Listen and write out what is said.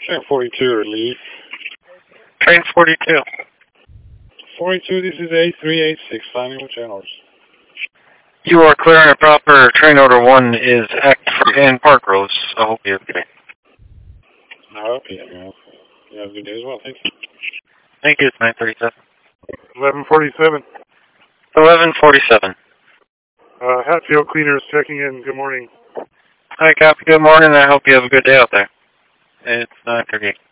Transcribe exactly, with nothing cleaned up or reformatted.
Train forty-two, relief. Train forty-two. forty-two, this is A three eight six, final channels. You are clear and proper. Train order one is active in Park Rose. I hope you have a good day. I hope you have, you have a good day as well. Thank you. Thank you. It's nine thirty-seven. eleven forty-seven. eleven forty-seven. Uh, Hatfield Cleaners checking in. Good morning. Hi, Copy. Good morning. I hope you have a good day out there. It's nine thirty-eight.